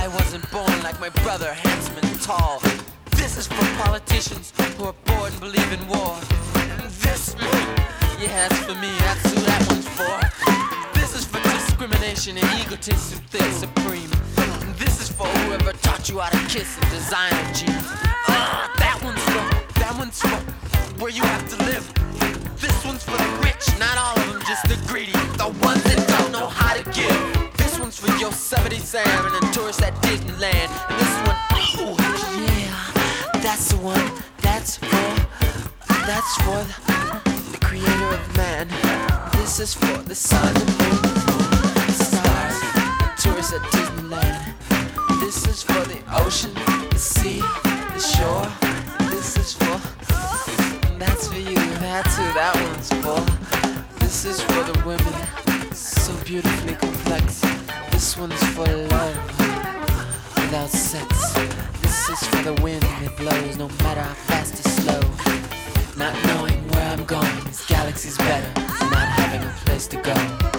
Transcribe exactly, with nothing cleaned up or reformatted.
wasn't born like my brother, handsome and tall. This is for politicians who are bored and believe in war. And this, yeah, that's for me, that's who that one's for. This is for discrimination and egotists who think supreme. And this is for whoever taught you how to kiss and designer jeans. Uh, that one's for, that one's for where you have to live. This one's for the rich, not all of them, just the greedy, the ones that don't know how to give. This one's for Yosemite Sam and the tourists at Disneyland. And this one, oh yeah, that's the one, that's for, that's for the, the creator of man. This is for the sun, the moon, the stars, the tourists at Disneyland. This is for the ocean, the sea, the shore. This is for, that's for you, that's who that one's for. This is for the women, so beautifully complex. This one's for love, without sex. This is for the wind that blows, no matter how fast or slow. Not knowing where I'm going, this galaxy's better than not having a place to go.